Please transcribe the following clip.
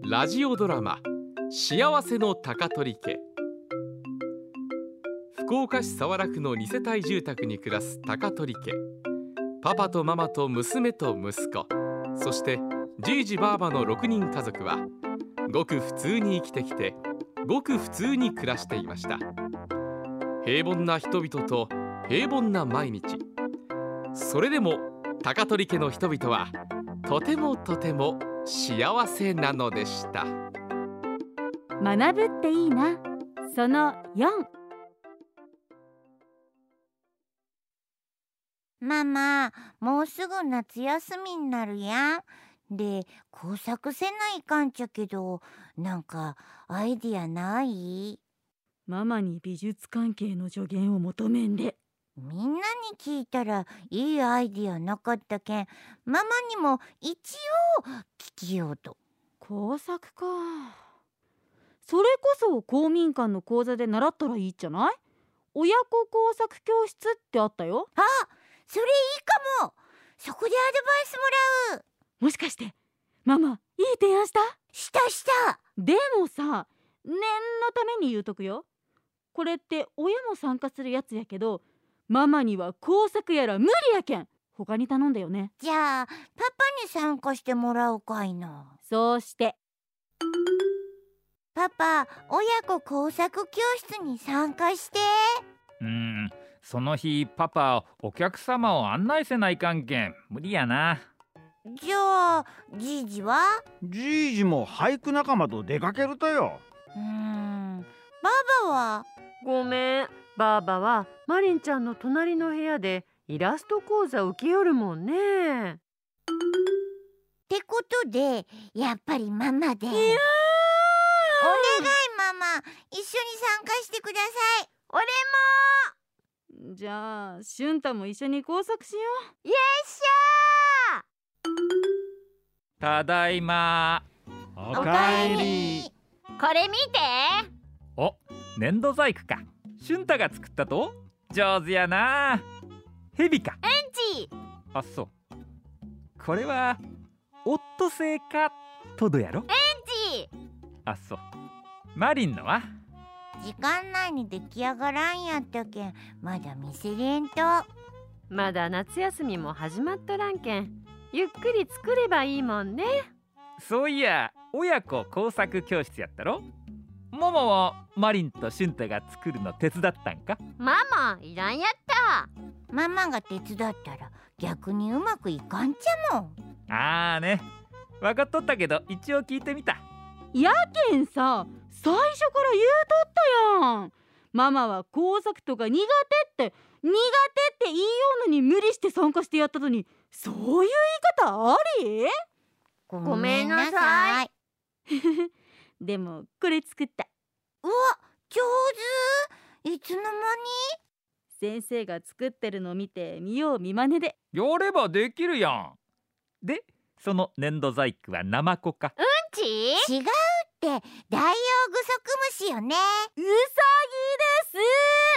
ラジオドラマ幸せの高取家。福岡市早良区の2世帯住宅に暮らす高取家。パパとママと娘と息子、そしてじいじばあばの6人家族はごく普通に生きてきて、ごく普通に暮らしていました。平凡な人々と平凡な毎日。それでも高取家の人々はとてもとても幸せなのでした。 学ぶっていいな、その4。 ママ、もうすぐ夏休みになるやん。で、工作せないかんちゃけど、なんかアイディアない？ ママに美術関係の助言を求めんで。 みんなに聞いたらいいアイディアなかったけん、ママにも一応聞きようと。 工作か。それこそ公民館の講座で習ったらいいじゃない？親子工作教室ってあったよ。 あ、それいいかも。そこでアドバイスもらう。 もしかしてママいい提案した？ した。 でもさ、念のために言うとくよ。これって親も参加するやつやけど、ママには工作やら無理やけん、他に頼んだよね。 じゃあパパに参加してもらおうかいな。 そうして。 パパ、親子工作教室に参加して。 その日パパお客様を案内せないかんけん無理やな。 じゃあじいじは？ じいじも俳句仲間と出かけるとよ。 ばあばは？ ごめん、ばあばはマリンちゃんの隣の部屋でイラスト講座受けよるもんね。 ってことでやっぱりママで。お願いママ、一緒に参加してください。 俺も。 じゃあ俊太も一緒に工作しよう。 よっしゃー。ただいま。 おかえり。 これ見て。 お、粘土細工か。俊太が作ったと？上手やな。ヘビか。あ、そう。これはオットセイかトドやろ。あ、そう。マリンのは？ 時間内に出来上がらんやったけん、まだ見せれんと。 まだ夏休みも始まっとらんけん、ゆっくり作ればいいもんね。 そういや、親子工作教室やったろ。ママはマリンと俊太が作るの手伝ったんか？ ママいらんやった。ママが手伝ったら逆にうまくいかんちゃもん。 あーね、分かっとったけど一応聞いてみた。 やけんさ、最初から言うとったやん。ママは工作とか苦手って言いようのに無理して参加してやったのに、そういう言い方あり？ ごめんなさい。 でもこれ作った。 うわ、上手。いつの間に？ 先生が作ってるのを見て見よう見まねで。 やればできるやん。で、その粘土細工はナマコか？ 違うって、ダイオウグソクムシよね。 うさぎです。